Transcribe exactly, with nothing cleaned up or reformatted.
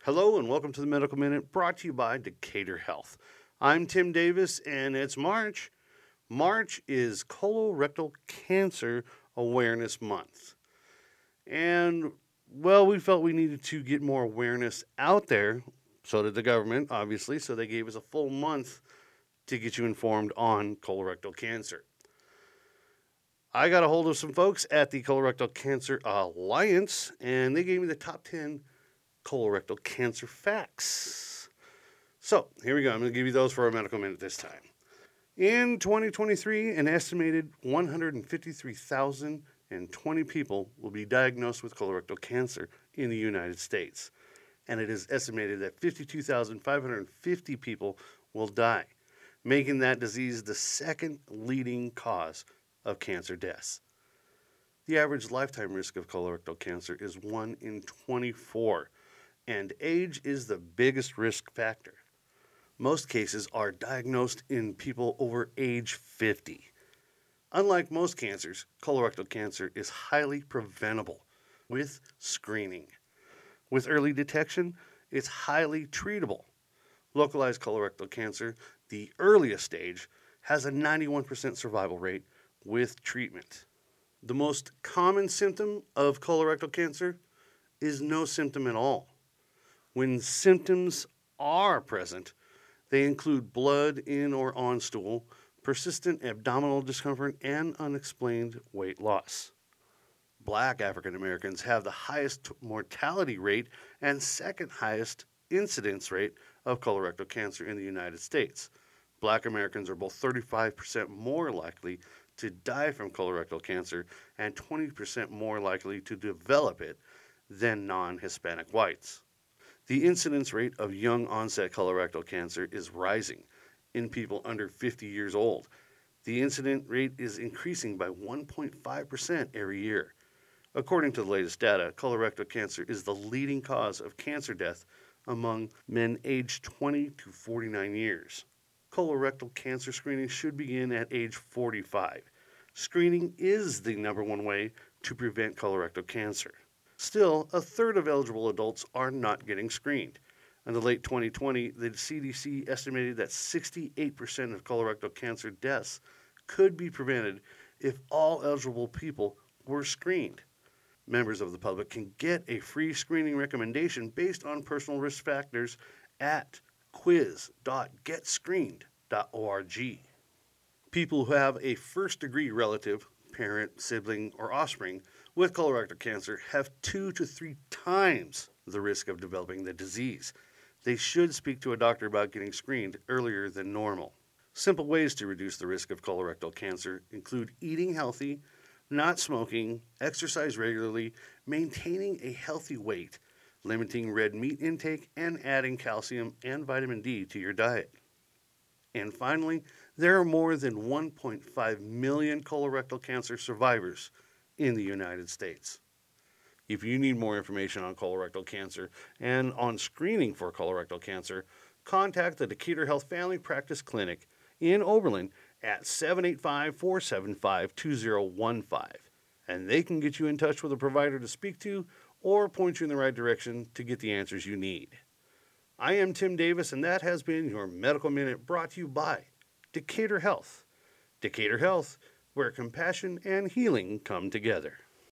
Hello and welcome to the Medical Minute, brought to you by Decatur Health. I'm Tim Davis and it's March. March is Colorectal Cancer Awareness Month. And, well, we felt we needed to get more awareness out there. So did the government, obviously, so they gave us a full month to get you informed on colorectal cancer. I got a hold of some folks at the Colorectal Cancer Alliance, and they gave me the top ten colorectal cancer facts. So, here we go. I'm going to give you those for a medical minute this time. In twenty twenty-three, an estimated one hundred fifty-three thousand twenty people will be diagnosed with colorectal cancer in the United States. And it is estimated that fifty-two thousand five hundred fifty people will die, making that disease the second leading cause of cancer deaths. The average lifetime risk of colorectal cancer is one in twenty-four, and age is the biggest risk factor. Most cases are diagnosed in people over age fifty. Unlike most cancers, colorectal cancer is highly preventable with screening. With early detection, it's highly treatable. Localized colorectal cancer, the earliest stage, has a ninety-one percent survival rate with treatment. The most common symptom of colorectal cancer is no symptom at all. When symptoms are present, they include blood in or on stool, persistent abdominal discomfort, and unexplained weight loss. Black African Americans have the highest mortality rate and second highest incidence rate of colorectal cancer in the United States. Black Americans are both thirty-five percent more likely to die from colorectal cancer and twenty percent more likely to develop it than non-Hispanic whites. The incidence rate of young-onset colorectal cancer is rising in people under fifty years old. The incidence rate is increasing by one point five percent every year. According to the latest data, colorectal cancer is the leading cause of cancer death among men aged twenty to forty-nine years. Colorectal cancer screening should begin at age forty-five. Screening is the number one way to prevent colorectal cancer. Still, a third of eligible adults are not getting screened. In the late twenty twenty, the C D C estimated that sixty-eight percent of colorectal cancer deaths could be prevented if all eligible people were screened. Members of the public can get a free screening recommendation based on personal risk factors at quiz dot get screened dot org. People who have a first-degree relative, parent, sibling, or offspring with colorectal cancer have two to three times the risk of developing the disease. They should speak to a doctor about getting screened earlier than normal. Simple ways to reduce the risk of colorectal cancer include eating healthy, not smoking, exercise regularly, maintaining a healthy weight, limiting red meat intake, and adding calcium and vitamin D to your diet. And finally, there are more than one point five million colorectal cancer survivors in the United States. If you need more information on colorectal cancer and on screening for colorectal cancer, contact the Decatur Health Family Practice Clinic in Oberlin at seven eight five, four seven five, two zero one five, and they can get you in touch with a provider to speak to or point you in the right direction to get the answers you need. I am Tim Davis, and that has been your Medical Minute brought to you by Decatur Health. Decatur Health, where compassion and healing come together.